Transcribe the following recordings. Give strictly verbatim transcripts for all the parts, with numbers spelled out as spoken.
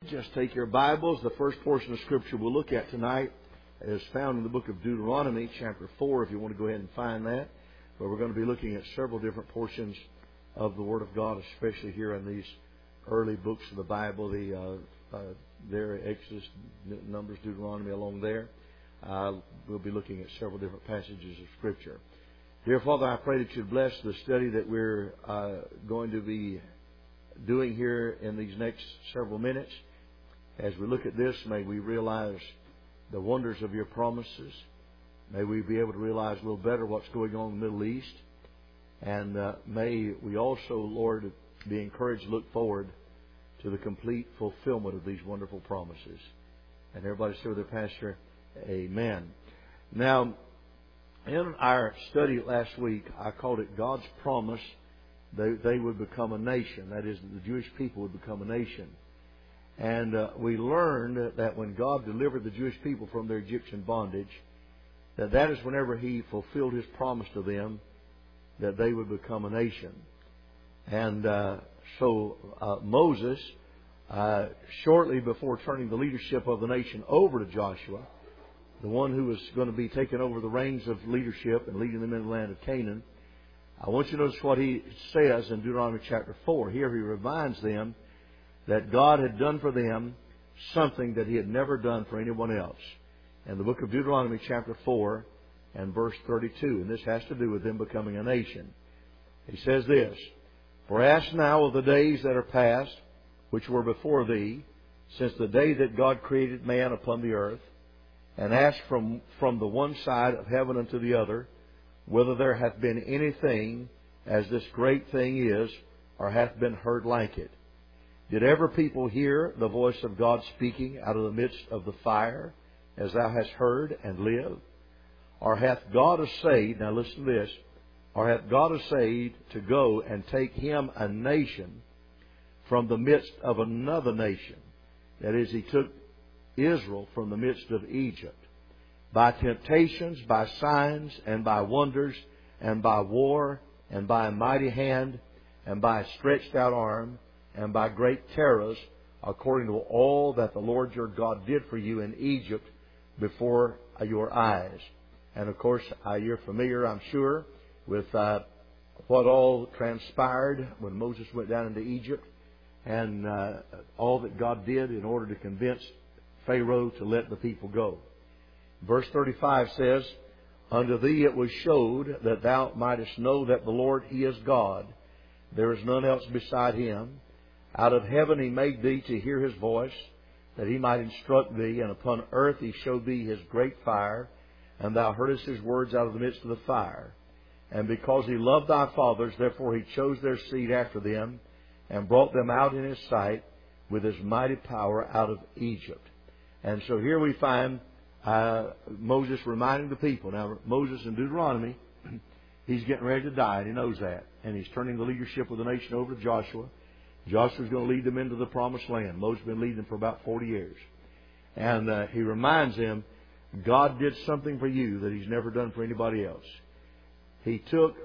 Just take your Bibles. The first portion of Scripture we'll look at tonight is found in the book of Deuteronomy, chapter four, if you want to go ahead and find that. But we're going to be looking at several different portions of the Word of God, especially here in these early books of the Bible, the uh, uh, there, Exodus, Numbers, Deuteronomy, along there. Uh, we'll be looking at several different passages of Scripture. Dear Father, I pray that you'd bless the study that we're uh, going to be doing here in these next several minutes. As we look at this, may we realize the wonders of your promises. May we be able to realize a little better what's going on in the Middle East. And uh, may we also, Lord, be encouraged to look forward to the complete fulfillment of these wonderful promises. And everybody say with their pastor, amen. Now, in our study last week, I called it God's promise that they would become a nation. That is, the Jewish people would become a nation. And uh, we learned that when God delivered the Jewish people from their Egyptian bondage, that that is whenever He fulfilled His promise to them that they would become a nation. And uh, so uh, Moses, uh, shortly before turning the leadership of the nation over to Joshua, the one who was going to be taking over the reins of leadership and leading them into the land of Canaan, I want you to notice what he says in Deuteronomy chapter four. Here he reminds them that God had done for them something that He had never done for anyone else. In the book of Deuteronomy chapter four and verse thirty-two, and this has to do with them becoming a nation. He says this, "For ask now of the days that are past, which were before thee, since the day that God created man upon the earth, and ask from, from the one side of heaven unto the other, whether there hath been anything as this great thing is, or hath been heard like it. Did ever people hear the voice of God speaking out of the midst of the fire, as thou hast heard, and live? Or hath God assayed," now listen to this, "or hath God assayed to go and take him a nation from the midst of another nation?" That is, He took Israel from the midst of Egypt, "by temptations, by signs, and by wonders, and by war, and by a mighty hand, and by a stretched out arm, and by great terrors, according to all that the Lord your God did for you in Egypt before your eyes." And of course, uh, you're familiar, I'm sure, with uh, what all transpired when Moses went down into Egypt, and uh, all that God did in order to convince Pharaoh to let the people go. Verse thirty-five says, "Unto thee it was showed that thou mightest know that the Lord He is God. There is none else beside Him. Out of heaven He made thee to hear His voice, that He might instruct thee. And upon earth He showed thee His great fire, and thou heardest His words out of the midst of the fire. And because He loved thy fathers, therefore He chose their seed after them, and brought them out in His sight with His mighty power out of Egypt." And so here we find uh, Moses reminding the people. Now, Moses in Deuteronomy, he's getting ready to die, and he knows that. And he's turning the leadership of the nation over to Joshua. Joshua's going to lead them into the promised land. Moses has been leading them for about forty years. And uh, he reminds them, God did something for you that He's never done for anybody else. He took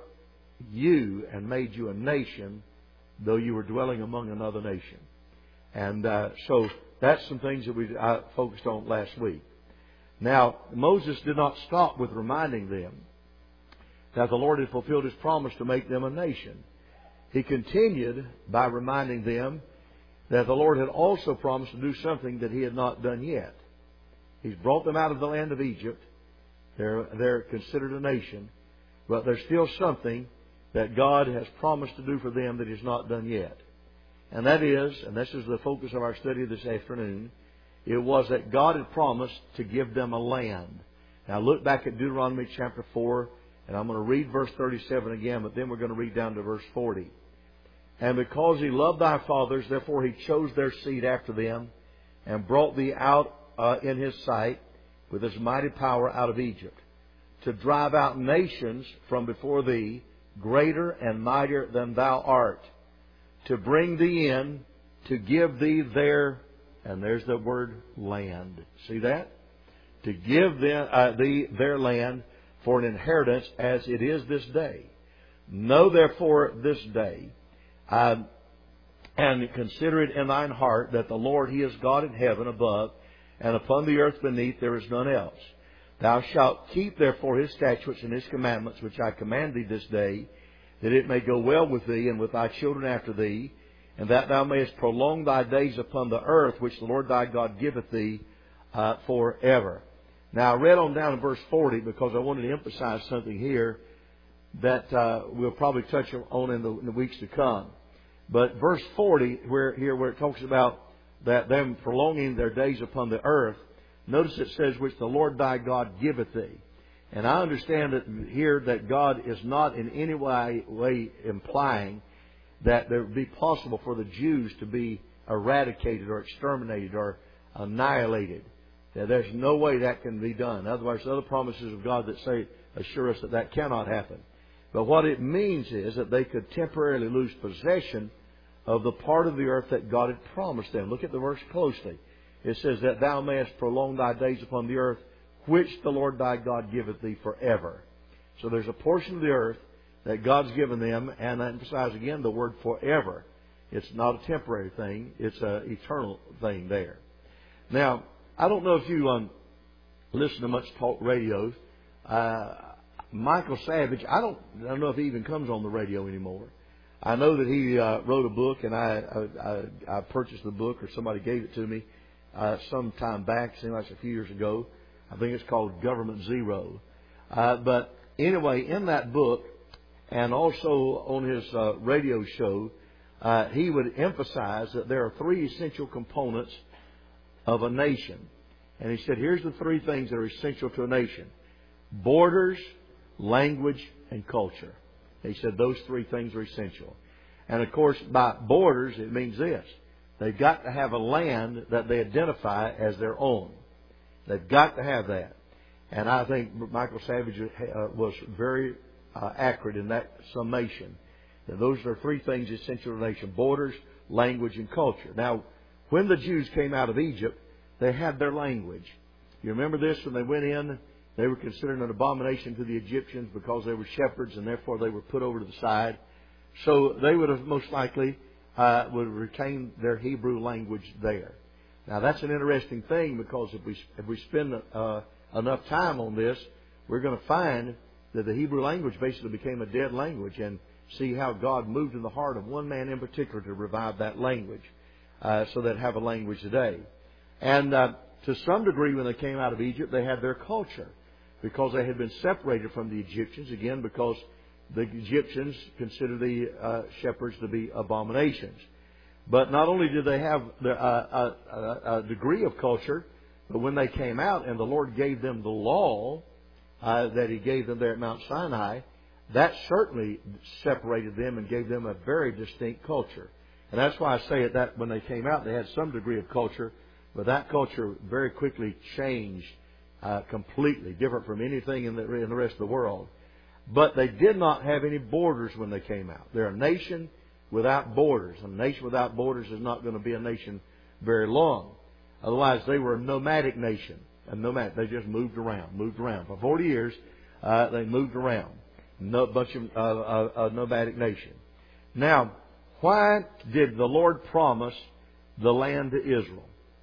you and made you a nation, though you were dwelling among another nation. And uh, so that's some things that we I focused on last week. Now, Moses did not stop with reminding them that the Lord had fulfilled His promise to make them a nation. He continued by reminding them that the Lord had also promised to do something that He had not done yet. He's brought them out of the land of Egypt. They're, they're considered a nation. But there's still something that God has promised to do for them that He's not done yet. And that is, and this is the focus of our study this afternoon, it was that God had promised to give them a land. Now look back at Deuteronomy chapter four, and I'm going to read verse thirty-seven again, but then we're going to read down to verse forty. "And because He loved thy fathers, therefore He chose their seed after them, and brought thee out uh, in His sight with His mighty power out of Egypt, to drive out nations from before thee, greater and mightier than thou art, to bring thee in, to give thee their," and there's the word land. See that? "To give them, uh, thee their land for an inheritance as it is this day. Know therefore this day uh, And consider it in thine heart that the Lord, He is God in heaven above, and upon the earth beneath there is none else. Thou shalt keep therefore His statutes and His commandments, which I command thee this day, that it may go well with thee and with thy children after thee, and that thou mayest prolong thy days upon the earth, which the Lord thy God giveth thee uh, forever. Now, I read on down to verse forty because I wanted to emphasize something here that uh, we'll probably touch on in the, in the weeks to come. But verse forty, where here where it talks about that them prolonging their days upon the earth, notice it says, which the Lord thy God giveth thee. And I understand that here that God is not in any way, way implying that it would be possible for the Jews to be eradicated or exterminated or annihilated. That there's no way that can be done. Otherwise, other promises of God that say assure us that that cannot happen. But what it means is that they could temporarily lose possession of the part of the earth that God had promised them. Look at the verse closely. It says that thou mayest prolong thy days upon the earth, which the Lord thy God giveth thee forever. So there's a portion of the earth that God's given them, and I emphasize again the word forever. It's not a temporary thing. It's an eternal thing there. Now, I don't know if you um, listen to much talk radio. Uh, Michael Savage, I don't, I don't know if he even comes on the radio anymore. I know that he uh, wrote a book, and I, I I purchased the book, or somebody gave it to me uh, some time back. It seemed like a few years ago. I think it's called Government Zero. Uh, but anyway, in that book, and also on his uh, radio show, uh, he would emphasize that there are three essential components of a nation. And he said, here's the three things that are essential to a nation: borders, language, and culture. He said those three things are essential. And of course, by borders, it means this: they've got to have a land that they identify as their own. They've got to have that. And I think Michael Savage uh, was very uh, accurate in that summation. That those are three things essential to a nation: borders, language, and culture. Now, when the Jews came out of Egypt, they had their language. You remember this? When they went in, they were considered an abomination to the Egyptians because they were shepherds, and therefore they were put over to the side. So they would have most likely uh, would have retained their Hebrew language there. Now that's an interesting thing, because if we if we spend uh, enough time on this, we're going to find that the Hebrew language basically became a dead language, and see how God moved in the heart of one man in particular to revive that language, uh, so that have a language today. And uh, to some degree, when they came out of Egypt, they had their culture, because they had been separated from the Egyptians, again, because the Egyptians considered the uh, shepherds to be abominations. But not only did they have the, uh, a, a degree of culture, but when they came out and the Lord gave them the law uh, that He gave them there at Mount Sinai, that certainly separated them and gave them a very distinct culture. And that's why I say it, that when they came out, they had some degree of culture, but that culture very quickly changed uh, completely, different from anything in the, in the rest of the world. But they did not have any borders when they came out. They're a nation without borders. A nation without borders is not going to be a nation very long. Otherwise, they were a nomadic nation. A nomad. They just moved around, moved around. For forty years, uh, they moved around. No bunch of uh, a, a nomadic nation. Now, why did the Lord promise the land to Israel?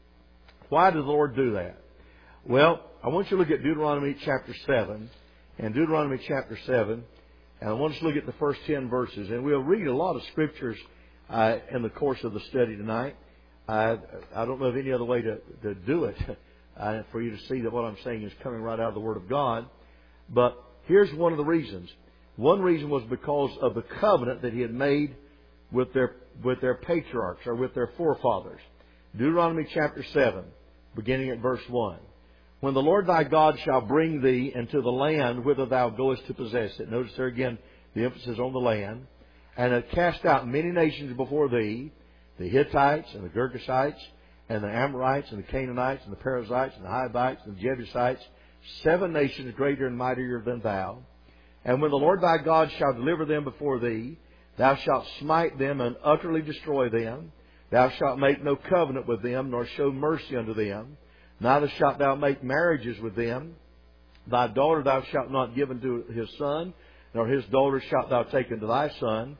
Why did the Lord do that? Well, I want you to look at Deuteronomy chapter seven. And Deuteronomy chapter seven. And I want us to look at the first ten verses. And we'll read a lot of scriptures uh, in the course of the study tonight. Uh, I don't know of any other way to, to do it uh, for you to see that what I'm saying is coming right out of the Word of God. But here's one of the reasons. One reason was because of the covenant that He had made with their with their patriarchs, or with their forefathers. Deuteronomy chapter seven, beginning at verse one. When the Lord thy God shall bring thee into the land whither thou goest to possess it. Notice there again the emphasis on the land. And hath cast out many nations before thee, the Hittites and the Girgashites and the Amorites and the Canaanites and the Perizzites and the Hivites and the Jebusites, seven nations greater and mightier than thou. And when the Lord thy God shall deliver them before thee, thou shalt smite them and utterly destroy them. Thou shalt make no covenant with them, nor show mercy unto them. Neither shalt thou make marriages with them. Thy daughter thou shalt not give unto his son, nor his daughter shalt thou take unto thy son.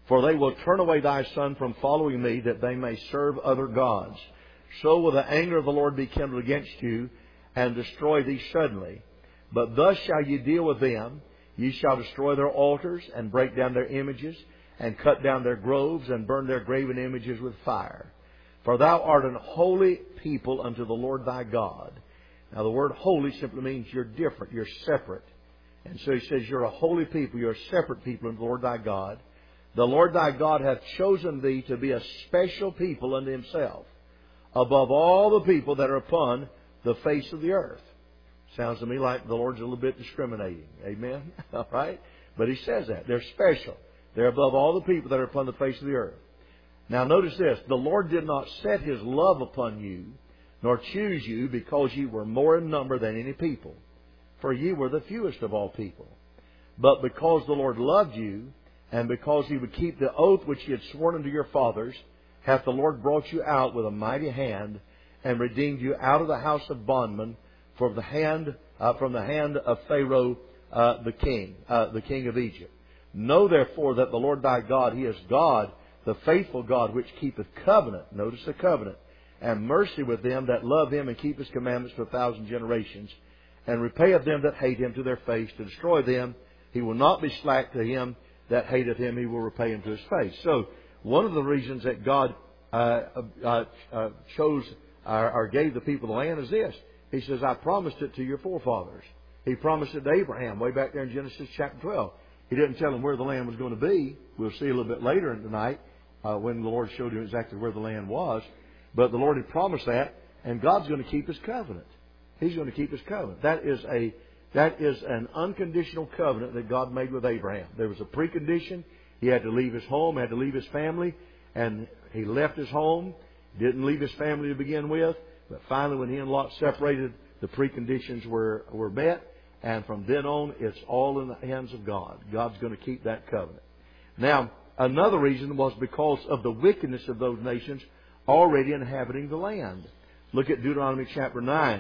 For they will turn away thy son from following me, that they may serve other gods. So will the anger of the Lord be kindled against you, and destroy thee suddenly. But thus shall ye deal with them. Ye shall destroy their altars, and break down their images, and cut down their groves, and burn their graven images with fire. For thou art an holy people unto the Lord thy God. Now the word holy simply means you're different, you're separate. And so he says you're a holy people, you're a separate people unto the Lord thy God. The Lord thy God hath chosen thee to be a special people unto himself, above all the people that are upon the face of the earth. Sounds to me like the Lord's a little bit discriminating. Amen? All right? But he says that. They're special. They're above all the people that are upon the face of the earth. Now notice this. The Lord did not set His love upon you, nor choose you, because ye were more in number than any people. For ye were the fewest of all people. But because the Lord loved you, and because He would keep the oath which He had sworn unto your fathers, hath the Lord brought you out with a mighty hand, and redeemed you out of the house of bondmen, from the hand uh, from the hand of Pharaoh uh, the king, uh, the king of Egypt. Know therefore that the Lord thy God, He is God, the faithful God, which keepeth covenant. Notice the covenant. And mercy with them that love Him, and keep His commandments to a thousand generations, and repayeth them that hate Him to their face, to destroy them. He will not be slack to him that hateth Him. He will repay him to his face. So one of the reasons that God uh, uh, uh, chose or, or gave the people the land is this. He says, I promised it to your forefathers. He promised it to Abraham way back there in Genesis chapter twelve. He didn't tell him where the land was going to be. We'll see a little bit later tonight uh, when the Lord showed him exactly where the land was. But the Lord had promised that, and God's going to keep His covenant. He's going to keep His covenant. That is a that is an unconditional covenant that God made with Abraham. There was a precondition. He had to leave his home, had to leave his family, and he left his home. Didn't leave his family to begin with. But finally, when he and Lot separated, the preconditions were, were met. And from then on, it's all in the hands of God. God's going to keep that covenant. Now, another reason was because of the wickedness of those nations already inhabiting the land. Look at Deuteronomy chapter nine.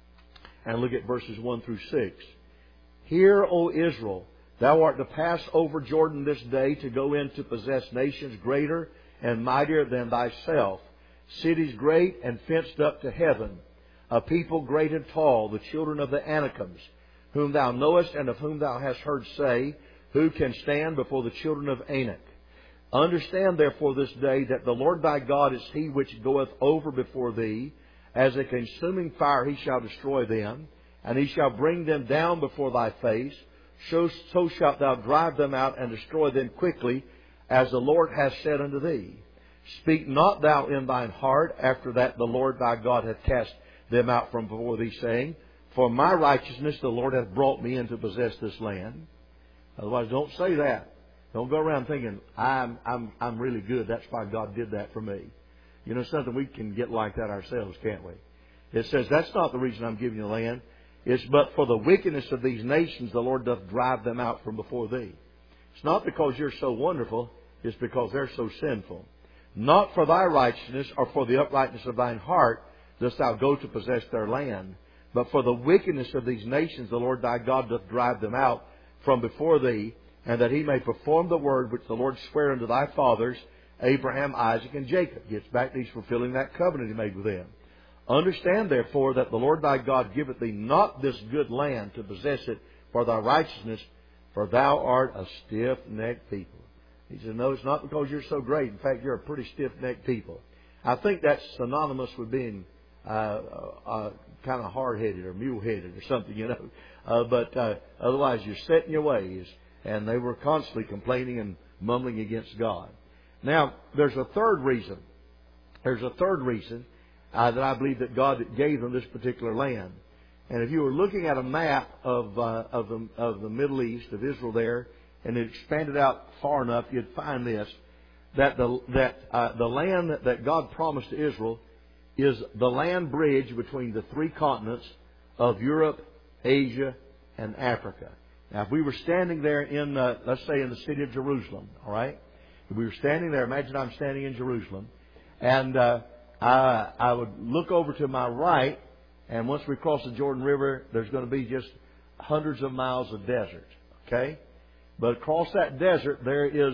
And look at verses one through six. Hear, O Israel, thou art to pass over Jordan this day, to go in to possess nations greater and mightier than thyself, cities great and fenced up to heaven, a people great and tall, the children of the Anakims, whom thou knowest, and of whom thou hast heard say, who can stand before the children of Anak? Understand therefore this day that the Lord thy God is He which goeth over before thee. As a consuming fire He shall destroy them, and He shall bring them down before thy face. So, so shalt thou drive them out and destroy them quickly, as the Lord hath said unto thee. Speak not thou in thine heart after that the Lord thy God hath cast them out from before thee, saying, For my righteousness the Lord hath brought me in to possess this land. Otherwise, don't say that. Don't go around thinking, I'm, I'm, I'm really good. That's why God did that for me. You know something, we can get like that ourselves, can't we? It says, that's not the reason I'm giving you the land. It's but for the wickedness of these nations the Lord doth drive them out from before thee. It's not because you're so wonderful. It's because they're so sinful. Not for thy righteousness or for the uprightness of thine heart dost thou go to possess their land. But for the wickedness of these nations the Lord thy God doth drive them out from before thee, and that He may perform the word which the Lord sware unto thy fathers, Abraham, Isaac, and Jacob. Gets back to He's fulfilling that covenant He made with them. Understand therefore that the Lord thy God giveth thee not this good land to possess it for thy righteousness, for thou art a stiff-necked people. He said, no, it's not because you're so great. In fact, you're a pretty stiff-necked people. I think that's synonymous with being uh, uh, uh, kind of hard-headed or mule-headed or something, you know. Uh, but uh, otherwise, you're set in your ways. And they were constantly complaining and mumbling against God. Now, there's a third reason. There's a third reason uh, that I believe that God gave them this particular land. And if you were looking at a map of uh, of the of the Middle East, of Israel there, and it expanded out far enough, you'd find this, that the that uh, the land that, that God promised to Israel is the land bridge between the three continents of Europe, Asia, and Africa. Now, if we were standing there in, uh, let's say, in the city of Jerusalem, all right? If we were standing there, imagine I'm standing in Jerusalem, and uh, I, I would look over to my right, and once we cross the Jordan River, there's going to be just hundreds of miles of desert, okay? But across that desert, there is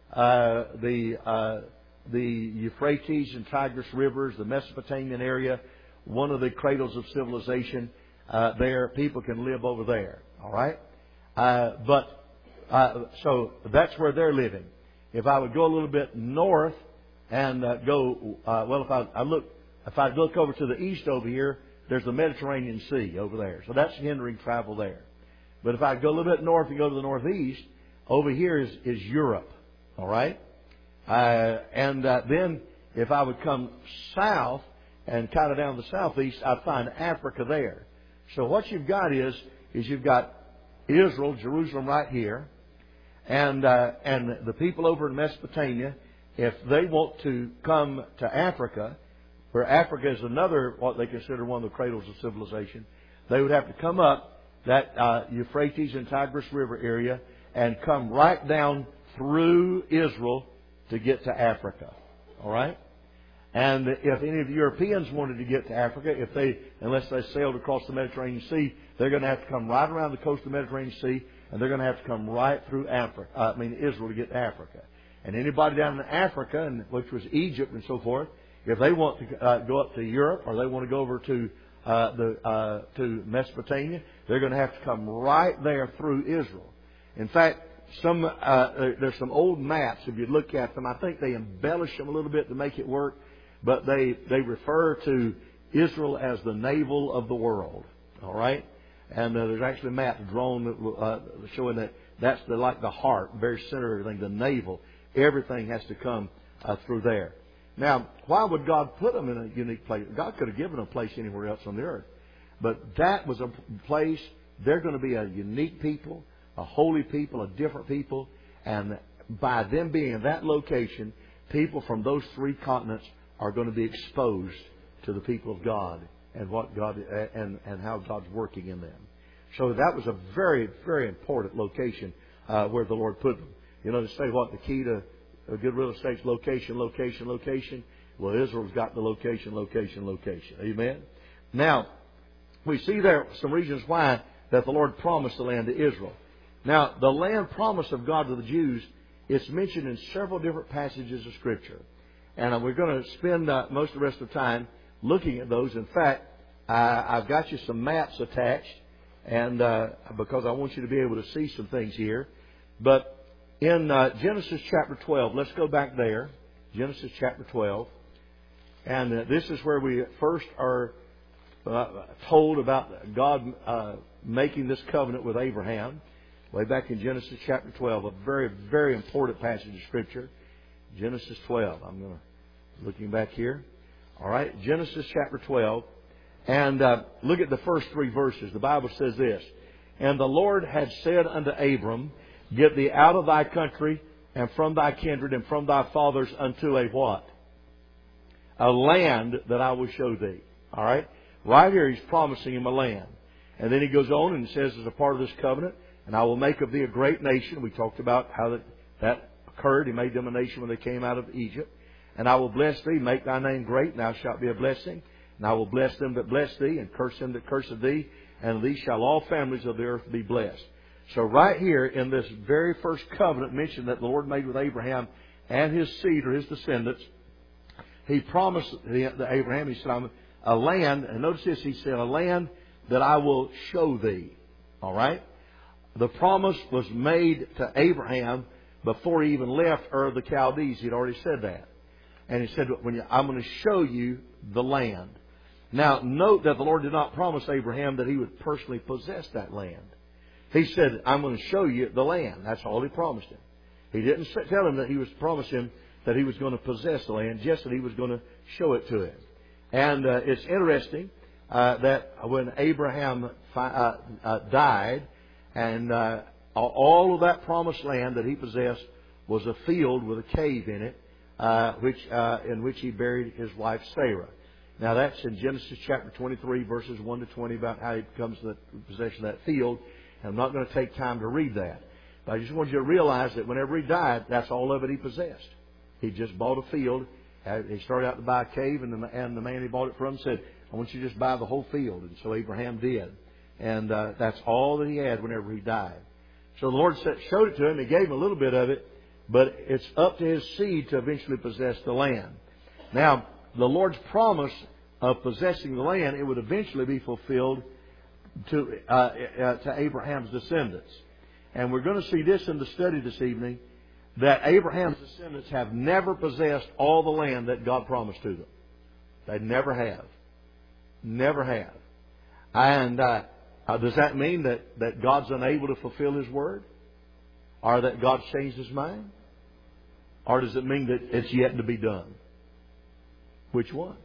uh, the uh, the Euphrates and Tigris rivers, the Mesopotamian area, one of the cradles of civilization. Uh, there, people can live over there. All right, uh, but uh, so that's where they're living. If I would go a little bit north and uh, go, uh, well, if I, I look, if I look over to the east over here, there's the Mediterranean Sea over there, so that's hindering travel there. But if I go a little bit north and go to the northeast, over here is, is Europe. All right? Uh, and uh, then if I would come south and kind of down the southeast, I'd find Africa there. So what you've got is, is you've got Israel, Jerusalem right here, and uh, and the people over in Mesopotamia, if they want to come to Africa, where Africa is another, what they consider one of the cradles of civilization, they would have to come up that uh, Euphrates and Tigris River area and come right down through Israel to get to Africa. All right? And if any of the Europeans wanted to get to Africa, if they, unless they sailed across the Mediterranean Sea, they're going to have to come right around the coast of the Mediterranean Sea, and they're going to have to come right through Africa. Uh, I mean Israel to get to Africa. And anybody down in Africa, and which was Egypt and so forth, if they want to uh, go up to Europe or they want to go over to uh, the uh, to Mesopotamia, they're going to have to come right there through Israel. In fact, some uh, there's some old maps. If you look at them, I think they embellish them a little bit to make it work, but they they refer to Israel as the navel of the world. All right, and uh, there's actually a map drawn uh, showing that that's the like the heart, very center of everything, the navel. Everything has to come uh, through there. Now, why would God put them in a unique place? God could have given them a place anywhere else on the earth. But that was a place, they're going to be a unique people, a holy people, a different people. And by them being in that location, people from those three continents are going to be exposed to the people of God and what God and, and how God's working in them. So that was a very, very important location uh, where the Lord put them. You know, to say what the key to a good real estate's location, location, location. Well, Israel's got the location, location, location. Amen? Now, we see there some reasons why that the Lord promised the land to Israel. Now, the land promise of God to the Jews is mentioned in several different passages of Scripture. And we're going to spend uh, most of the rest of the time looking at those. In fact, I, I've got you some maps attached, and uh, because I want you to be able to see some things here. But in uh, Genesis chapter twelve, let's go back there. Genesis chapter twelve. And uh, this is where we first are uh, told about God uh, making this covenant with Abraham. Way back in Genesis chapter twelve, a very, very important passage of Scripture. Genesis twelve. I'm going to looking back here. All right, Genesis chapter twelve. And uh, look at the first three verses. The Bible says this. And the Lord had said unto Abram, get thee out of thy country and from thy kindred and from thy fathers unto a what? A land that I will show thee. All right? Right here he's promising him a land. And then he goes on and says as a part of this covenant, and I will make of thee a great nation. We talked about how that, that occurred. He made them a nation when they came out of Egypt. And I will bless thee, make thy name great, and thou shalt be a blessing. And I will bless them that bless thee, and curse them that curse thee. And thee shall all families of the earth be blessed. So right here in this very first covenant mentioned that the Lord made with Abraham and his seed or his descendants, He promised the, the Abraham, He said, I'm a land, and notice this, He said, a land that I will show thee. All right? The promise was made to Abraham before he even left Ur of the Chaldees. He'd already said that. And He said, when you, I'm going to show you the land. Now, note that the Lord did not promise Abraham that he would personally possess that land. He said, I'm going to show you the land. That's all He promised him. He didn't tell him that He was promising him that he was going to possess the land, just that He was going to show it to him. And uh, it's interesting uh, that when Abraham uh, uh, died, and uh, all of that promised land that he possessed was a field with a cave in it, uh, which uh, in which he buried his wife Sarah. Now that's in Genesis chapter twenty-three, verses one to twenty, about how he comes to the possession of that field. And I'm not going to take time to read that. But I just want you to realize that whenever he died, that's all of it he possessed. He just bought a field. He started out to buy a cave, and the, and the man he bought it from said, I want you to just buy the whole field. And so Abraham did. And uh, that's all that he had whenever he died. So the Lord showed it to him. He gave him a little bit of it. but it's up to his seed to eventually possess the land. Now, the Lord's promise of possessing the land, it would eventually be fulfilled to uh, uh, to Abraham's descendants. And we're going to see this in the study this evening, that Abraham's descendants have never possessed all the land that God promised to them. They never have. Never have. And uh, uh, does that mean that, that God's unable to fulfill His word? Or that God's changed His mind? Or does it mean that it's yet to be done? Which one?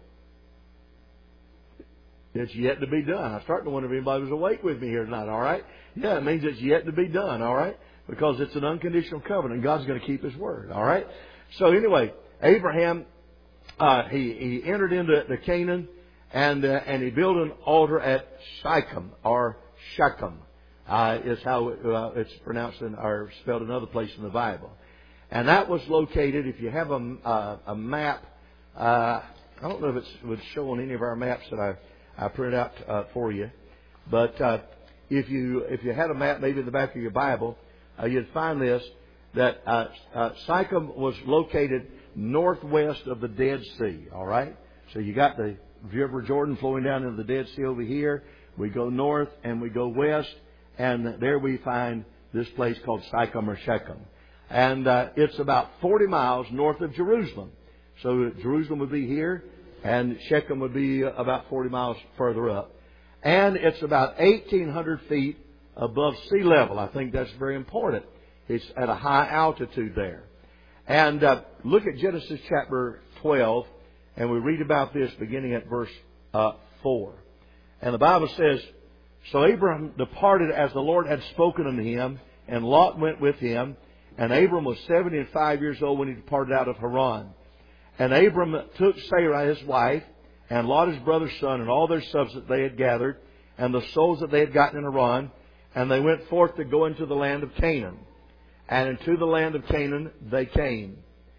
It's yet to be done. I'm starting to wonder if anybody was awake with me here tonight, all right? Yeah, it means it's yet to be done, all right? Because it's an unconditional covenant. God's going to keep His word, all right? So anyway, Abraham, uh, he, he entered into the Canaan, and uh, and he built an altar at Shechem, or Shechem, uh, is how uh, it's pronounced in, or spelled in other places in the Bible. And that was located, if you have a, uh, a map, uh, I don't know if it's would show on any of our maps that I I printed out uh, for you, but uh, if you if you had a map maybe in the back of your Bible, uh, you'd find this, that uh, uh, Shechem was located northwest of the Dead Sea. All right, so you got the River Jordan flowing down into the Dead Sea over here. We go north and we go west, and there we find this place called Shechem or Shechem, and uh, it's about forty miles north of Jerusalem. So Jerusalem would be here, and Shechem would be about forty miles further up. And it's about eighteen hundred feet above sea level. I think that's very important. It's at a high altitude there. And uh, look at Genesis chapter twelve, and we read about this beginning at verse uh, four. And the Bible says, "So Abram departed as the Lord had spoken unto him, and Lot went with him. And Abram was seventy and five years old when he departed out of Haran. And Abram took Sarai his wife, and Lot his brother's son, and all their substance they had gathered, and the souls that they had gotten in Haran, and they went forth to go into the land of Canaan. And into the land of Canaan they came.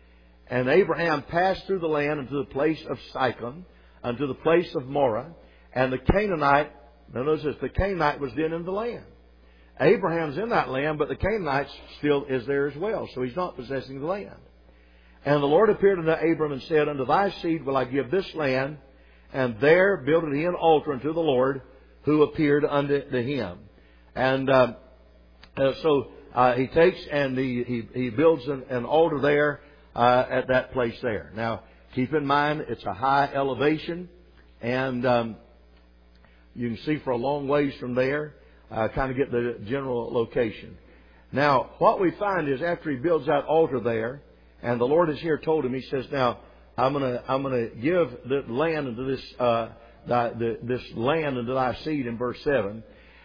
And Abraham passed through the land unto the place of Shechem, unto the place of Morah, and the Canaanite, now notice this, the Canaanite was then in the land. Abraham's in that land, but the Canaanite still is there as well, so he's not possessing the land. And the Lord appeared unto Abram and said, Unto thy seed will I give this land, and there builded he an altar unto the Lord, who appeared unto him." And uh, uh, so uh, he takes and he, he, he builds an, an altar there uh, at that place there. Now, keep in mind, it's a high elevation, and um, you can see for a long ways from there, uh, kind of get the general location. Now, what we find is after he builds that altar there, and the Lord has here told him, He says, "Now I'm going to I'm going to give the land into this uh, thy, the, this land into thy seed." In verse seven,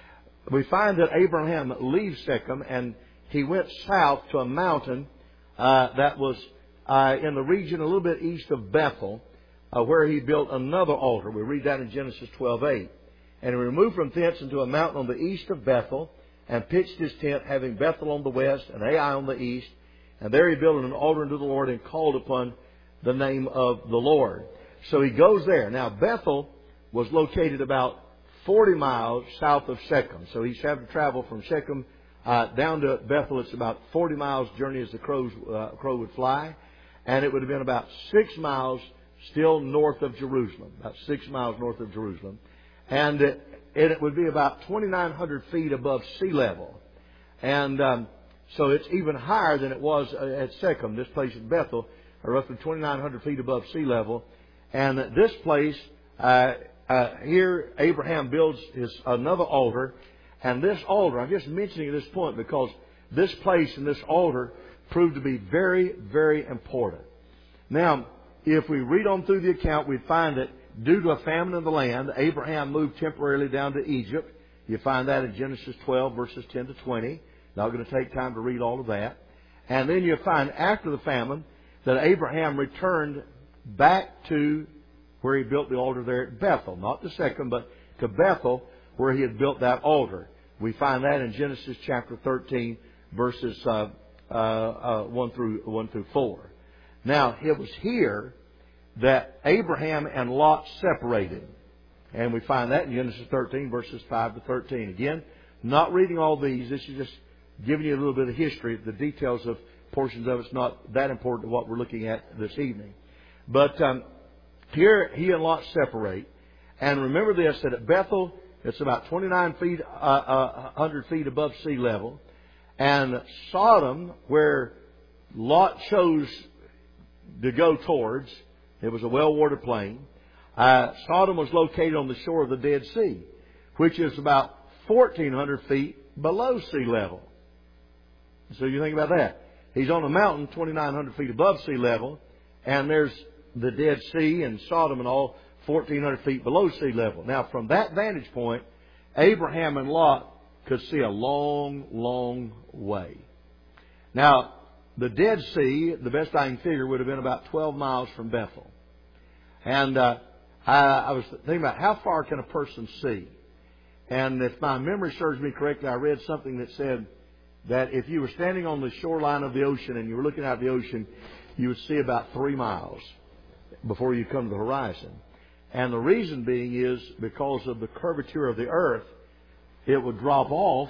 we find that Abraham leaves Shechem and he went south to a mountain uh, that was uh, in the region a little bit east of Bethel, uh, where he built another altar. We read that in Genesis twelve eight. "And he removed from thence into a mountain on the east of Bethel, and pitched his tent, having Bethel on the west and Ai on the east. And there he built an altar unto the Lord, and called upon the name of the Lord." So he goes there. Now, Bethel was located about forty miles south of Shechem. So he's having to travel from Shechem uh, down to Bethel. It's about forty miles journey as the crows, uh, crow would fly. And it would have been about six miles still north of Jerusalem. About six miles north of Jerusalem. And it, and it would be about twenty-nine hundred feet above sea level. And Um, So it's even higher than it was at Shechem, this place in Bethel, roughly twenty-nine hundred feet above sea level. And this place, uh, uh, here Abraham builds his another altar. And this altar, I'm just mentioning this point because this place and this altar proved to be very, very important. Now, if we read on through the account, we find that due to a famine in the land, Abraham moved temporarily down to Egypt. You find that in Genesis twelve, verses ten to twenty. Not going to take time to read all of that. And then you find after the famine that Abraham returned back to where he built the altar there at Bethel. Not to Shechem, but to Bethel, where he had built that altar. We find that in Genesis chapter thirteen, verses uh, uh, uh, one through one through four. Now, it was here that Abraham and Lot separated. And we find that in Genesis thirteen, verses five to thirteen. Again, not reading all these. This is just giving you a little bit of history, the details of portions of it's not that important to what we're looking at this evening. But um, here he and Lot separate. And remember this, that at Bethel, it's about twenty-nine feet, uh, uh, one hundred feet above sea level. And Sodom, where Lot chose to go towards, it was a well-watered plain. Uh, Sodom was located on the shore of the Dead Sea, which is about fourteen hundred feet below sea level. So you think about that. He's on a mountain twenty-nine hundred feet above sea level, and there's the Dead Sea and Sodom and all fourteen hundred feet below sea level. Now, from that vantage point, Abraham and Lot could see a long, long way. Now, the Dead Sea, the best I can figure, would have been about twelve miles from Bethel. And uh, I, I was thinking about how far can a person see? And if my memory serves me correctly, I read something that said that if you were standing on the shoreline of the ocean and you were looking out at the ocean, you would see about three miles before you come to the horizon. And the reason being is because of the curvature of the earth, it would drop off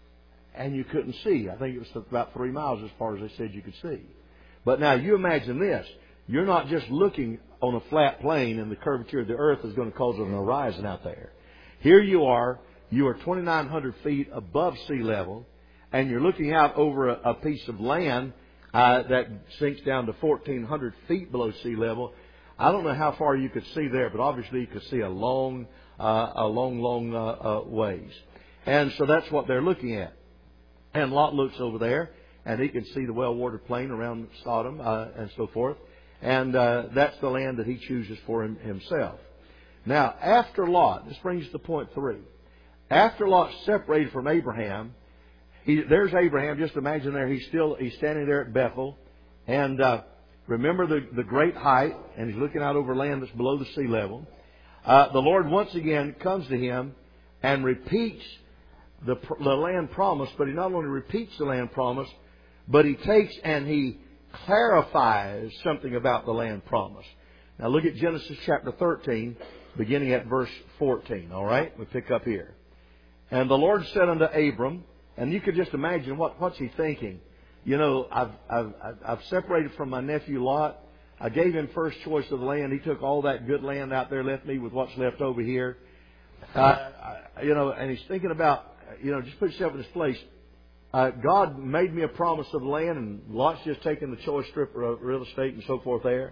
and you couldn't see. I think it was about three miles as far as they said you could see. But now you imagine this. You're not just looking on a flat plane and the curvature of the earth is going to cause an horizon out there. Here you are. You are twenty-nine hundred feet above sea level, and you're looking out over a, a piece of land uh, that sinks down to fourteen hundred feet below sea level. I don't know how far you could see there, but obviously you could see a long, uh, a long, long uh, uh, ways. And so that's what they're looking at. And Lot looks over there, and he can see the well-watered plain around Sodom uh, and so forth. And uh, that's the land that he chooses for him, himself. Now, after Lot, this brings us to point three. After Lot separated from Abraham, he, there's Abraham. Just imagine there, he's still he's standing there at Bethel, and uh, remember the the great height, and he's looking out over land that's below the sea level. Uh, the Lord once again comes to him and repeats the, the land promise, but he not only repeats the land promise, but he takes and he clarifies something about the land promise. Now look at Genesis chapter thirteen, beginning at verse fourteen. All right, we pick up here. And the Lord said unto Abram, and you could just imagine what what's he thinking? You know, I've I've I've separated from my nephew Lot. I gave him first choice of the land. He took all that good land out there, left me with what's left over here. Uh, I, you know, and he's thinking about, you know, just put yourself in his place. Uh, God made me a promise of land, and Lot's just taking the choice strip of real estate and so forth there.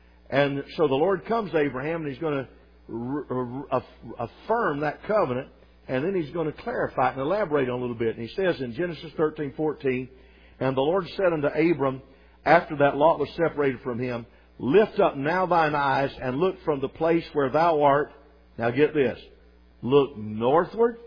And so the Lord comes to Abraham, and he's going to affirm that covenant, and then he's going to clarify it and elaborate on it a little bit. And he says in Genesis thirteen fourteen, and the Lord said unto Abram, after that Lot was separated from him, lift up now thine eyes and look from the place where thou art. Now get this. Look northward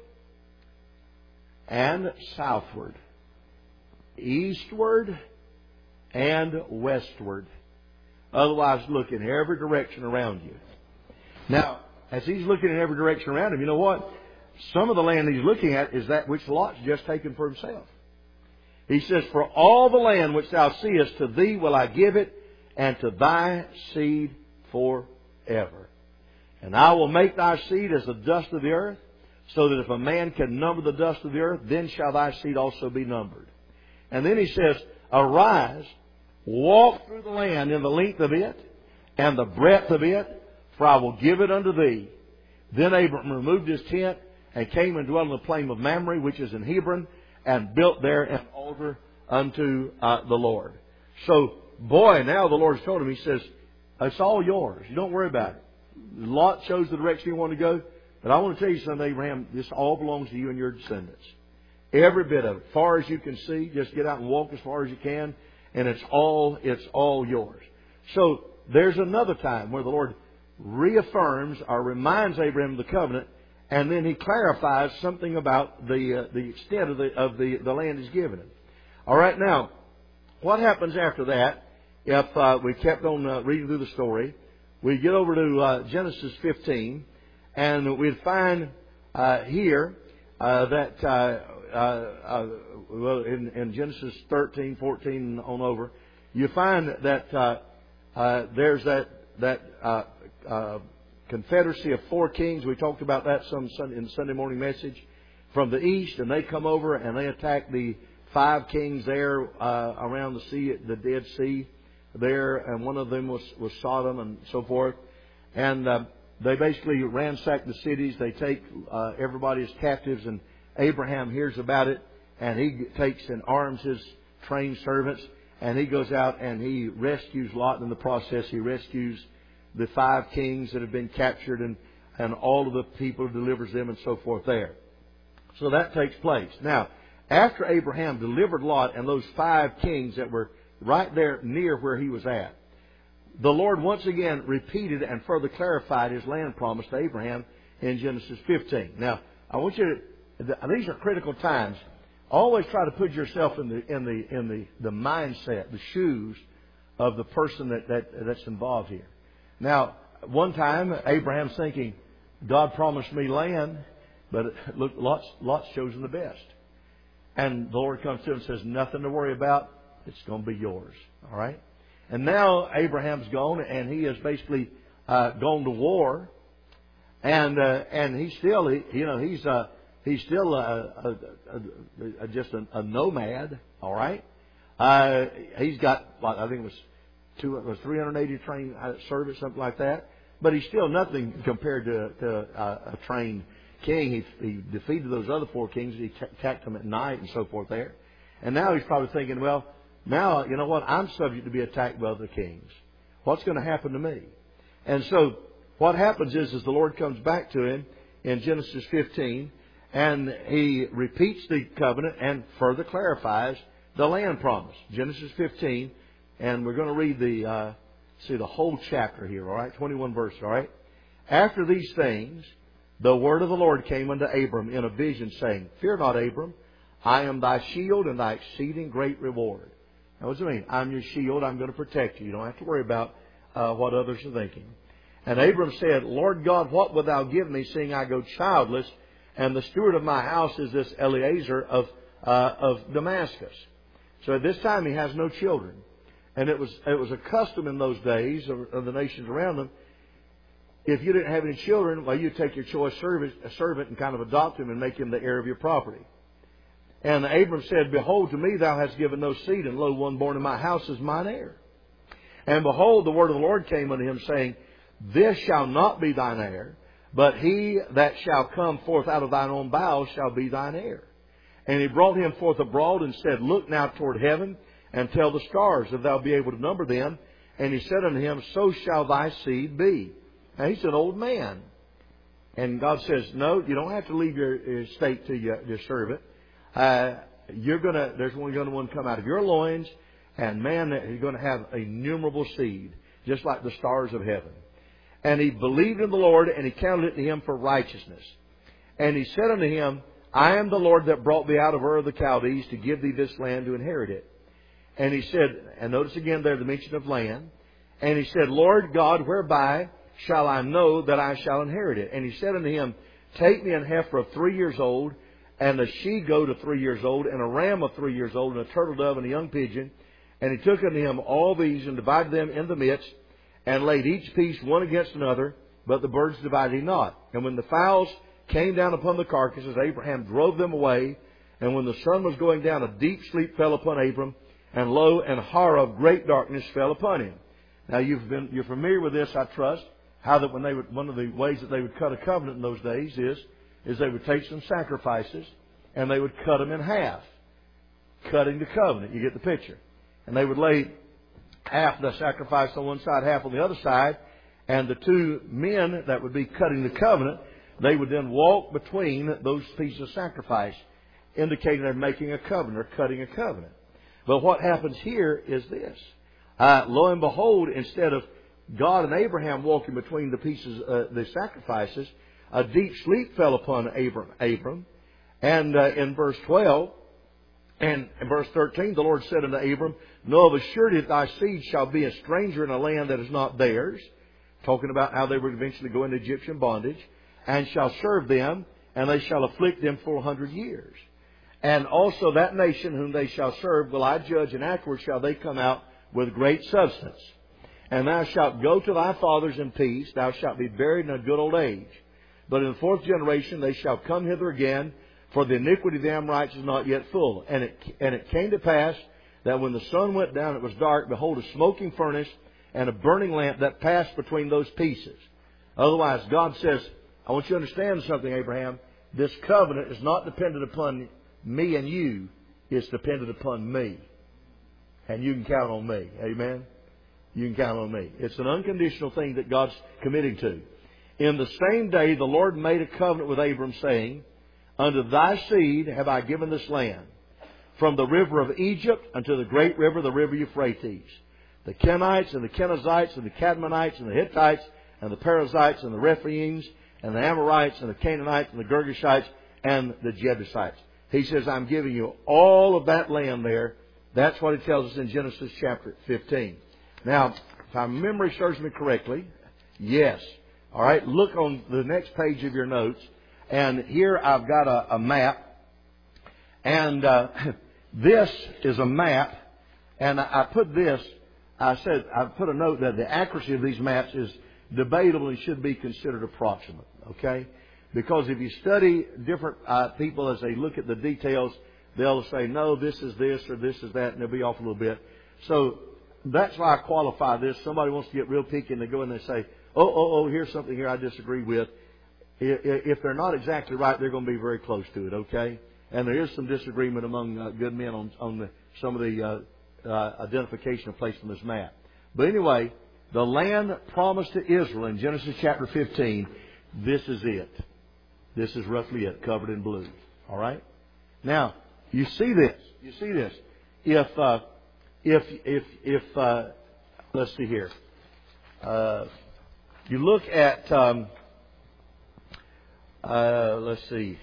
and southward, eastward and westward. Otherwise, look in every direction around you. Now, as he's looking in every direction around him, you know what? Some of the land he's looking at is that which Lot's just taken for himself. He says, for all the land which thou seest, to thee will I give it, and to thy seed forever. And I will make thy seed as the dust of the earth, so that if a man can number the dust of the earth, then shall thy seed also be numbered. And then he says, arise, walk through the land in the length of it, and the breadth of it, for I will give it unto thee. Then Abram removed his tent, and came and dwelt in the plain of Mamre, which is in Hebron, and built there an altar unto uh, the Lord. So, boy, now the Lord's told him, he says, it's all yours. You don't worry about it. Lot chose the direction you want to go. But I want to tell you something, Abraham, this all belongs to you and your descendants. Every bit of it. Far as you can see, just get out and walk as far as you can, and it's all, it's all yours. So, there's another time where the Lord reaffirms or reminds Abraham of the covenant, and then he clarifies something about the uh, the extent of the of the, the land he's given him. All right, now, what happens after that? If uh, we kept on uh, reading through the story, we get over to uh, Genesis fifteen, and we'd find uh, here uh, that uh, uh, uh, well, in, in Genesis thirteen, fourteen on over, you find that uh, uh, there's that that. Uh, uh, confederacy of four kings. We talked about that some Sunday, in the Sunday morning message from the east, and they come over and they attack the five kings there uh, around the sea, the Dead Sea there, and one of them was, was Sodom and so forth. And uh, they basically ransack the cities. They take uh, everybody as captives, and Abraham hears about it, and he takes and arms his trained servants, and he goes out and he rescues Lot. In the process, he rescues the five kings that have been captured, and, and all of the people, delivers them and so forth there. So that takes place. Now, after Abraham delivered Lot and those five kings that were right there near where he was at, the Lord once again repeated and further clarified His land promise to Abraham in Genesis fifteen. Now, I want you to, these are critical times. Always try to put yourself in the in the in the, the mindset, the shoes of the person that, that that's involved here. Now, one time Abraham's thinking, God promised me land, but look, Lot's, Lot's chosen the best. And the Lord comes to him and says, nothing to worry about. It's going to be yours. All right? And now Abraham's gone, and he has basically uh, gone to war, and uh, and he's still, he, you know, he's uh, he's still a, a, a, a, just a, a nomad. All right, uh, he's got, I think it was two, it was three hundred eighty trained service, something like that. But he's still nothing compared to, to uh, a trained king. He, he defeated those other four kings. He attacked them at night and so forth there. And now he's probably thinking, well, now, you know what? I'm subject to be attacked by other kings. What's going to happen to me? And so what happens is, is the Lord comes back to him in Genesis fifteen, and He repeats the covenant and further clarifies the land promise. Genesis fifteen, and we're going to read the, uh, see the whole chapter here, all right? twenty-one verse, all right? After these things, the word of the Lord came unto Abram in a vision, saying, Fear not, Abram, I am thy shield and thy exceeding great reward. Now, what does it mean? I'm your shield. I'm going to protect you. You don't have to worry about uh, what others are thinking. And Abram said, Lord God, what wilt thou give me, seeing I go childless, and the steward of my house is this Eliezer of uh, of Damascus. So at this time he has no children. And it was it was a custom in those days of, of the nations around them. If you didn't have any children, well, you take your choice servant, a servant and kind of adopt him and make him the heir of your property. And Abram said, Behold, to me thou hast given no seed, and lo, one born in my house is mine heir. And behold, the word of the Lord came unto him, saying, This shall not be thine heir, but he that shall come forth out of thine own bowels shall be thine heir. And he brought him forth abroad and said, Look now toward heaven, and tell the stars, if thou be able to number them. And he said unto him, So shall thy seed be. Now he's an old man. And God says, No, you don't have to leave your estate to your, your servant. Uh, you're gonna, there's only going to one come out of your loins, and man, you're going to have innumerable seed, just like the stars of heaven. And he believed in the Lord, and he counted it to him for righteousness. And he said unto him, I am the Lord that brought thee out of Ur of the Chaldees to give thee this land to inherit it. And he said, and notice again there the mention of land. And he said, Lord God, whereby shall I know that I shall inherit it? And he said unto him, Take me an heifer of three years old, and a she-goat of three years old, and a ram of three years old, and a turtle dove, and a young pigeon. And he took unto him all these, and divided them in the midst, and laid each piece one against another, but the birds divided he not. And when the fowls came down upon the carcasses, Abraham drove them away. And when the sun was going down, a deep sleep fell upon Abram, and lo, and horror of great darkness fell upon him. Now you've been, you're familiar with this, I trust, how that when they would, one of the ways that they would cut a covenant in those days is, is they would take some sacrifices, and they would cut them in half. Cutting the covenant. You get the picture. And they would lay half the sacrifice on one side, half on the other side, and the two men that would be cutting the covenant, they would then walk between those pieces of sacrifice, indicating they're making a covenant or cutting a covenant. But what happens here is this. Uh, lo and behold, instead of God and Abraham walking between the pieces, uh, the sacrifices, a deep sleep fell upon Abram. Abram. And uh, in verse twelve, and in verse thirteen, the Lord said unto Abram, Know of a surety that thy seed shall be a stranger in a land that is not theirs. Talking about how they would eventually go into Egyptian bondage. And shall serve them, and they shall afflict them for a hundred years. And also that nation whom they shall serve will I judge, and afterwards shall they come out with great substance. And thou shalt go to thy fathers in peace, thou shalt be buried in a good old age. But in the fourth generation they shall come hither again, For the iniquity of the Amorites is not yet full. And it, and it came to pass that when the sun went down, it was dark. Behold, a smoking furnace and a burning lamp that passed between those pieces. Otherwise, God says, I want you to understand something, Abraham. This covenant is not dependent upon me and you. It's dependent upon me. And you can count on me. Amen? You can count on me. It's an unconditional thing that God's committing to. In the same day, the Lord made a covenant with Abram, saying, Unto thy seed have I given this land, from the river of Egypt unto the great river, the river Euphrates. The Kenites and the Kenizzites and the Cadmonites and the Hittites and the Perizzites and the Rephaims and the Amorites and the Canaanites and the Girgashites and the Jebusites. He says, I'm giving you all of that land there. That's what it tells us in Genesis chapter fifteen. Now, if my memory serves me correctly, yes. All right, look on the next page of your notes. And here I've got a, a map. And uh, this is a map. And I, I put this, I said, I put a note that the accuracy of these maps is debatable and should be considered approximate. Okay? Because if you study different uh, people as they look at the details, they'll say, no, this is this or this is that, and they'll be off a little bit. So that's why I qualify this. Somebody wants to get real picky and they go in and they say, oh, oh, oh, here's something here I disagree with. If they're not exactly right, they're going to be very close to it, okay? And there is some disagreement among uh, good men on, on the, some of the uh, uh, identification of place on this map. But anyway, the land promised to Israel in Genesis chapter fifteen, this is it. This is roughly it, covered in blue. All right? Now, you see this. You see this. If, uh, if, if, if, uh, let's see here. Uh, you look at, um, uh, let's see.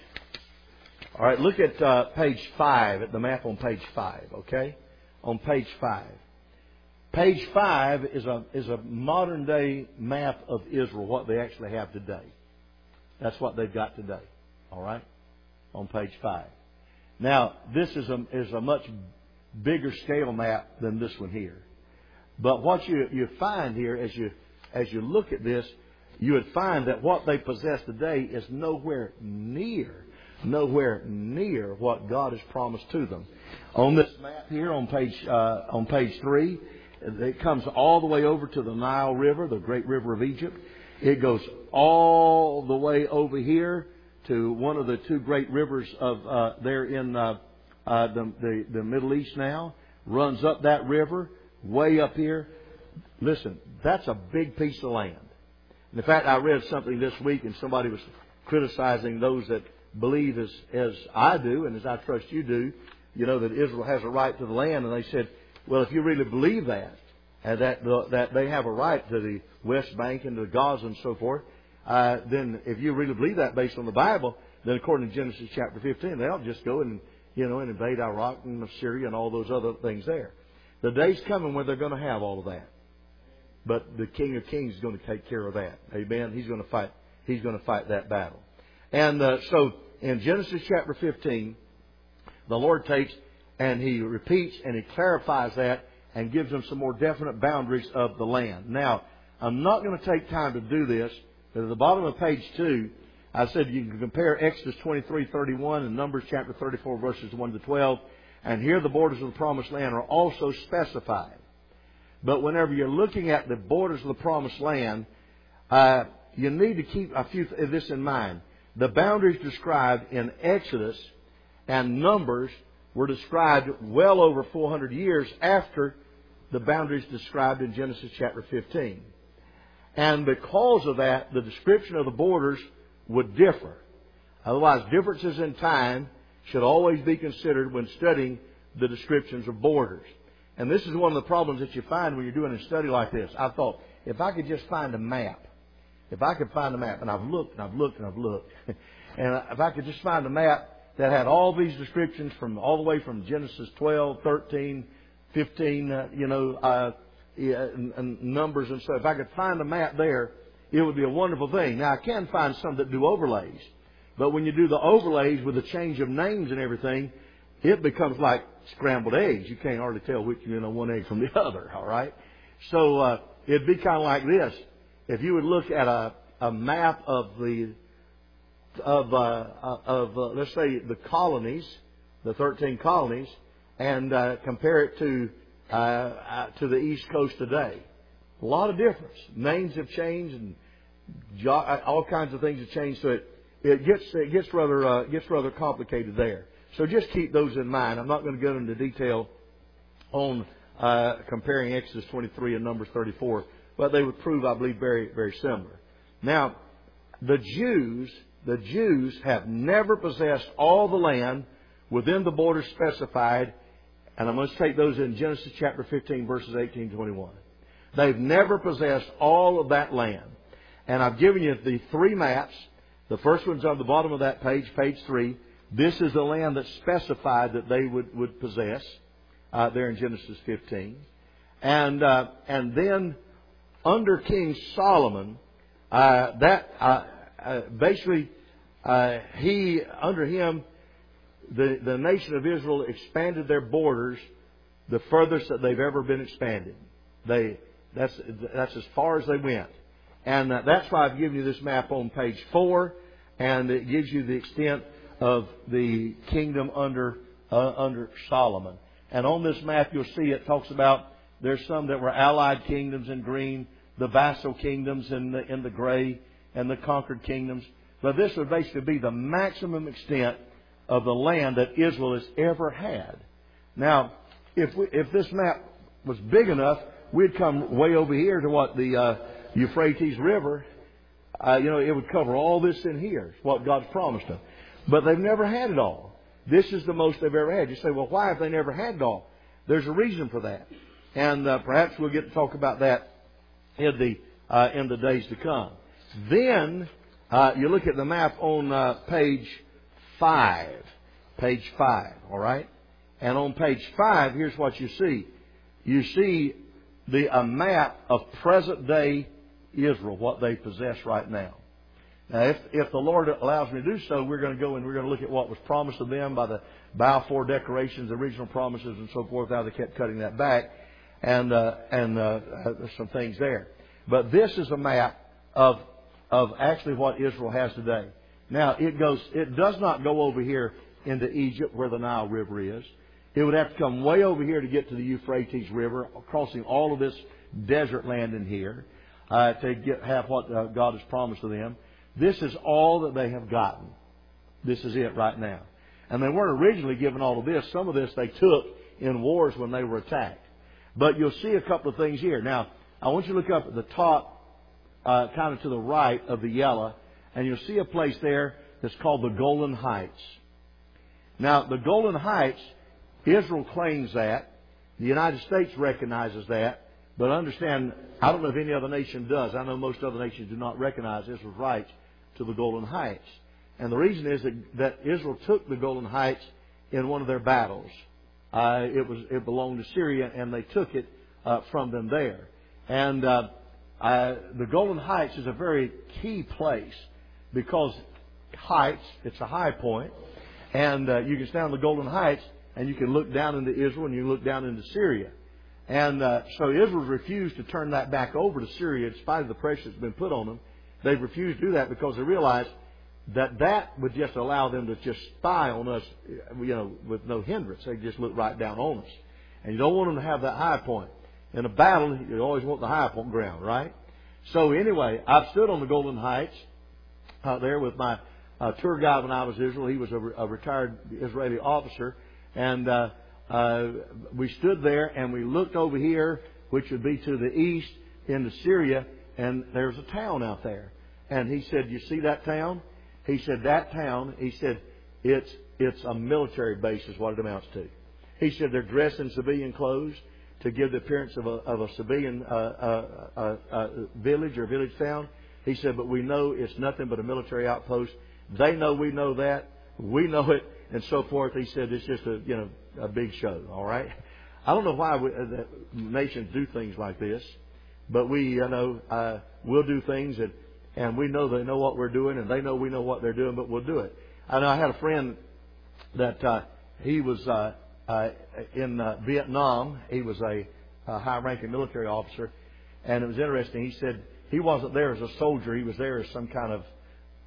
All right, look at uh, page five, at the map on page five, okay? On page five. Page five is a, is a modern day map of Israel, what they actually have today. That's what they've got today. All right? On page five. Now, this is a, is a much bigger scale map than this one here. But what you, you find here as you, as you look at this, you would find that what they possess today is nowhere near, nowhere near what God has promised to them. On this map here on page, uh, on page three, it comes all the way over to the Nile River, the great river of Egypt. It goes all the way over here to one of the two great rivers of uh, there in uh, uh, the, the the Middle East now. Runs up that river, way up here. Listen, that's a big piece of land. In fact, I read something this week, and somebody was criticizing those that believe as as I do, and as I trust you do, you know, that Israel has a right to the land. And they said, well, if you really believe that, and that the, that they have a right to the West Bank and to Gaza and so forth, uh, then if you really believe that based on the Bible, then according to Genesis chapter fifteen, they'll just go and, you know, and invade Iraq and Syria and all those other things there. The day's coming when they're going to have all of that. But the King of Kings is going to take care of that. Amen. He's going to fight. He's going to fight that battle. And uh, so in Genesis chapter fifteen, the Lord takes and He repeats and He clarifies that and gives them some more definite boundaries of the land. Now, I'm not going to take time to do this, but at the bottom of page two, I said you can compare Exodus twenty-three thirty-one and Numbers chapter thirty-four verses one to twelve. And here the borders of the promised land are also specified. But whenever you're looking at the borders of the promised land, uh, you need to keep a few of this in mind. The boundaries described in Exodus and Numbers were described well over four hundred years after the boundaries described in Genesis chapter fifteen. And because of that, the description of the borders would differ. Otherwise, differences in time should always be considered when studying the descriptions of borders. And this is one of the problems that you find when you're doing a study like this. I thought, if I could just find a map, if I could find a map, and I've looked and I've looked and I've looked, and if I could just find a map that had all these descriptions from all the way from Genesis twelve, thirteen, fifteen, uh, you know, uh, yeah, and, and Numbers and stuff. If I could find a map there, it would be a wonderful thing. Now, I can find some that do overlays. But when you do the overlays with the change of names and everything, it becomes like scrambled eggs. You can't hardly tell which, you know, one egg from the other, all right? So uh, it'd be kind of like this. If you would look at a, a map of the of, uh, of uh, let's say, the colonies, the thirteen colonies, and uh, compare it to uh, uh, to the East Coast today. A lot of difference. Names have changed, and jo- all kinds of things have changed. So it, it gets it gets rather uh, gets rather complicated there. So just keep those in mind. I'm not going to go into detail on uh, comparing Exodus twenty-three and Numbers thirty-four, but they would prove, I believe, very very similar. Now, the Jews, the Jews have never possessed all the land within the borders specified, and I'm going to take those in Genesis chapter fifteen, verses eighteen to twenty-one. They've never possessed all of that land. And I've given you the three maps. The first one's on the bottom of that page, page three. This is the land that's specified that they would, would possess uh, there in Genesis fifteen. And, uh, and then under King Solomon, uh, that uh, uh, basically uh, he, under him, the, the nation of Israel expanded their borders the furthest that they've ever been expanded. They That's that's as far as they went. And uh, that's why I've given you this map on page four. And it gives you the extent of the kingdom under uh, under Solomon. And on this map you'll see it talks about there's some that were allied kingdoms in green, the vassal kingdoms in the, in the gray, and the conquered kingdoms. But this would basically be the maximum extent of the land that Israel has ever had. Now, if we, if this map was big enough, we'd come way over here to what the uh, Euphrates River. Uh, you know, it would cover all this in here. It's what God's promised them. But they've never had it all. This is the most they've ever had. You say, well, why have they never had it all? There's a reason for that. And uh, perhaps we'll get to talk about that in the, uh, in the days to come. Then uh, you look at the map on uh, page five. Page five, all right? And on page five, here's what you see. You see the a map of present-day Israel, what they possess right now. Now, if, if the Lord allows me to do so, we're going to go and we're going to look at what was promised to them by the Balfour Declarations, the original promises, and so forth. How they kept cutting that back, and uh, and uh, there's some things there. But this is a map of of actually what Israel has today. Now, it goes. It does not go over here into Egypt where the Nile River is. It would have to come way over here to get to the Euphrates River, crossing all of this desert land in here, uh, to get have what uh, God has promised to them. This is all that they have gotten. This is it right now. And they weren't originally given all of this. Some of this they took in wars when they were attacked. But you'll see a couple of things here. Now, I want you to look up at the top, uh, kind of to the right of the yellow, and you'll see a place there that's called the Golan Heights. Now, the Golan Heights, Israel claims that. The United States recognizes that. But understand, I don't know if any other nation does. I know most other nations do not recognize Israel's rights to the Golan Heights. And the reason is that, that Israel took the Golan Heights in one of their battles. Uh, it was it belonged to Syria, and they took it uh, from them there. And uh, uh, the Golan Heights is a very key place because heights, it's a high point, and uh, you can stand on the Golan Heights, and you can look down into Israel, and you look down into Syria. And uh, so Israel refused to turn that back over to Syria in spite of the pressure that's been put on them. They've refused to do that because they realized that that would just allow them to just spy on us, you know, with no hindrance. They just look right down on us. And you don't want them to have that high point. In a battle, you always want the high point ground, right? So anyway, I've stood on the Golan Heights uh, there with my uh, tour guide when I was in Israel. He was a, a retired Israeli officer. And uh, uh, we stood there and we looked over here, which would be to the east into Syria, and there's a town out there. And he said, you see that town? He said, that town, he said, it's it's a military base is what it amounts to. He said, they're dressed in civilian clothes to give the appearance of a, of a civilian uh, uh, uh, uh, village or village town. He said, but we know it's nothing but a military outpost. They know we know that. We know it, and so forth. He said, it's just a, you know, a big show, all right? I don't know why we, uh, the nations do things like this, but we, you know, uh, we'll do things that, and we know they know what we're doing, and they know we know what they're doing, but we'll do it. I know I had a friend that uh, he was uh, uh, in uh, Vietnam. He was a, a high-ranking military officer, and it was interesting. He said he wasn't there as a soldier. He was there as some kind of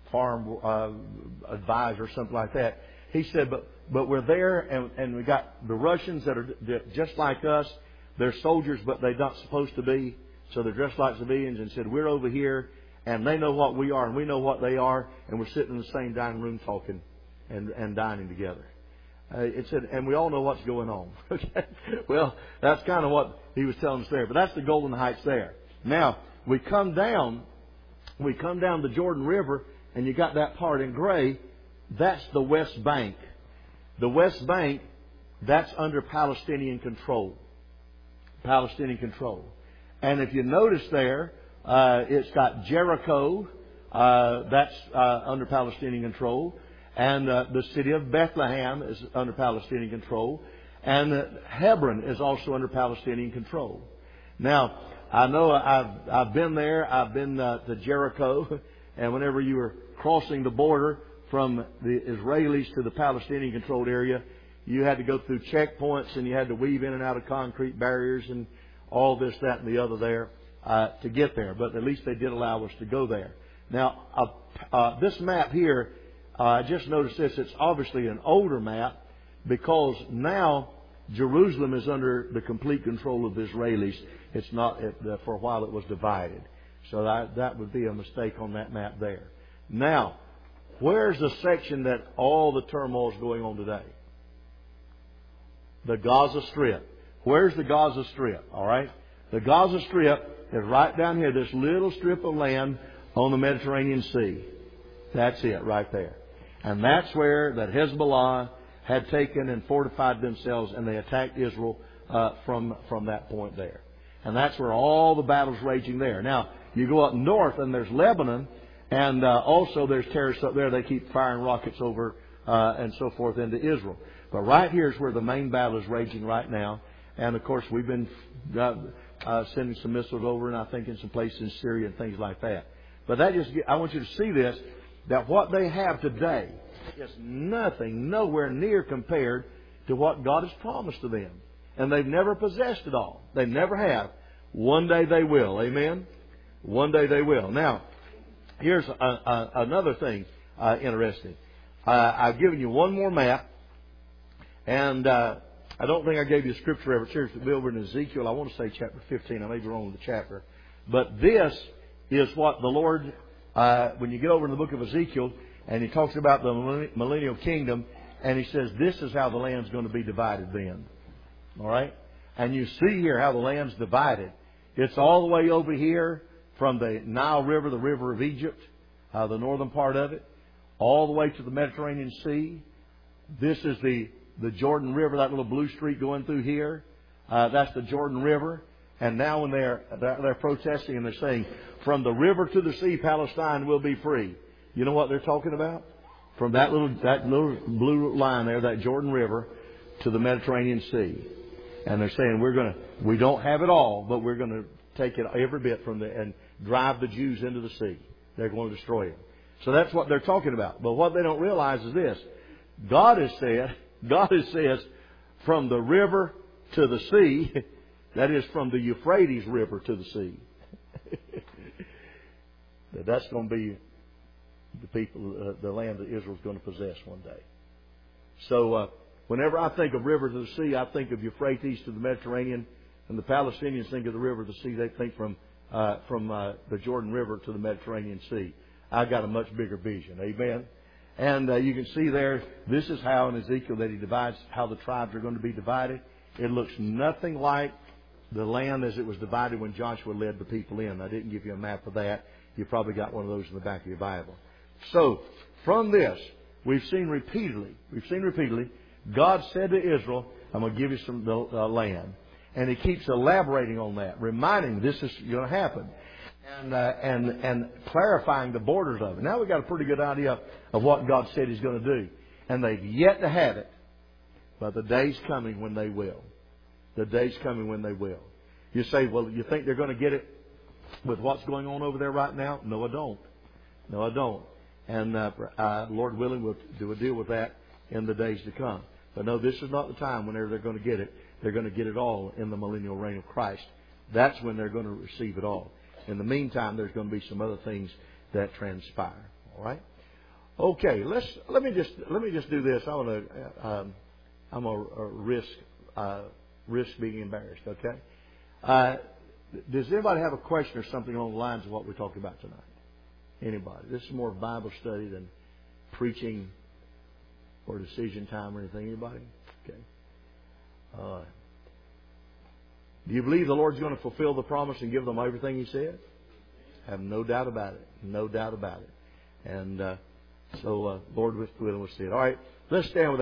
farm uh, advisor or something like that. He said, but but we're there, and, and we got the Russians that are just like us. They're soldiers, but they're not supposed to be. So they're dressed like civilians. And said, we're over here, and they know what we are, and we know what they are, and we're sitting in the same dining room talking and, and dining together. Uh, it said, and we all know what's going on. Okay, well, that's kind of what he was telling us there. But that's the Golden Heights there. Now we come down, we come down the Jordan River, and you got that part in gray. That's the West Bank. The West Bank, that's under Palestinian control. Palestinian control. And if you notice there, uh, it's got Jericho, uh, that's uh, under Palestinian control. And uh, the city of Bethlehem is under Palestinian control. And uh, Hebron is also under Palestinian control. Now, I know I've, I've been there. I've been uh, to Jericho. And whenever you were crossing the border from the Israelis to the Palestinian controlled area, you had to go through checkpoints, and you had to weave in and out of concrete barriers and all this, that, and the other there uh, to get there. But at least they did allow us to go there. Now, uh, uh, this map here, uh, I just noticed this. It's obviously an older map because now Jerusalem is under the complete control of the Israelis. It's not, it, uh, for a while it was divided. So that, that would be a mistake on that map there. Now, where's the section that all the turmoil is going on today? The Gaza Strip. Where's the Gaza Strip? All right. The Gaza Strip is right down here, this little strip of land on the Mediterranean Sea. That's it right there. And that's where that Hezbollah had taken and fortified themselves, and they attacked Israel uh, from, from that point there. And that's where all the battle's raging there. Now, you go up north, and there's Lebanon, and uh, also there's terrorists up there. They keep firing rockets over uh, and so forth into Israel. But right here is where the main battle is raging right now. And, of course, we've been uh, uh, sending some missiles over, and I think in some places in Syria and things like that. But that just, I want you to see this, that what they have today is nothing, nowhere near compared to what God has promised to them. And they've never possessed it all. They never have. One day they will. Amen? One day they will. Now, here's a, a, another thing uh, interesting. Uh, I've given you one more map. And uh, I don't think I gave you a scripture ever. Seriously, over in Ezekiel, I want to say chapter fifteen. I may be wrong with the chapter. But this is what the Lord, uh, when you get over in the book of Ezekiel, and He talks about the millennial kingdom, and He says this is how the land's going to be divided then. All right? And you see here how the land's divided. It's all the way over here from the Nile River, the river of Egypt, uh, the northern part of it, all the way to the Mediterranean Sea. This is the The Jordan River, that little blue streak going through here, uh, that's the Jordan River. And now when they're, they're they're protesting and they're saying, from the river to the sea, Palestine will be free. You know what they're talking about? From that little that little blue line there, that Jordan River, to the Mediterranean Sea. And they're saying we're going to we don't have it all, but we're going to take it every bit from the and drive the Jews into the sea. They're going to destroy them. So that's what they're talking about. But what they don't realize is this: God has said. God has says, from the river to the sea, that is from the Euphrates River to the sea. that that's going to be the people, uh, the land that Israel's going to possess one day. So uh, whenever I think of river to the sea, I think of Euphrates to the Mediterranean, and the Palestinians think of the river to the sea. They think from uh, from uh, the Jordan River to the Mediterranean Sea. I've got a much bigger vision. Amen. And uh, you can see there, this is how in Ezekiel that he divides, how the tribes are going to be divided. It looks nothing like the land as it was divided when Joshua led the people in. I didn't give you a map of that. You probably got one of those in the back of your Bible. So, from this, we've seen repeatedly, we've seen repeatedly, God said to Israel, I'm going to give you some uh, land. And He keeps elaborating on that, reminding this is going to happen. And, uh, and and clarifying the borders of it. Now we've got a pretty good idea of what God said He's going to do. And they've yet to have it. But the day's coming when they will. The day's coming when they will. You say, well, you think they're going to get it with what's going on over there right now? No, I don't. No, I don't. And uh, uh, Lord willing, we'll do a deal with that in the days to come. But no, this is not the time whenever they're going to get it. They're going to get it all in the millennial reign of Christ. That's when they're going to receive it all. In the meantime, there's going to be some other things that transpire. All right? Okay, let's let me just let me just do this. I want to. Um, I'm a, a risk uh, risk being embarrassed. Okay. Uh, does anybody have a question or something along the lines of what we talked about tonight? Anybody? This is more Bible study than preaching or decision time or anything. Anybody? Okay. Uh, do you believe the Lord's going to fulfill the promise and give them everything He said? Have no doubt about it. No doubt about it. And uh, so, uh, Lord, we'll see it. All right. Let's stand with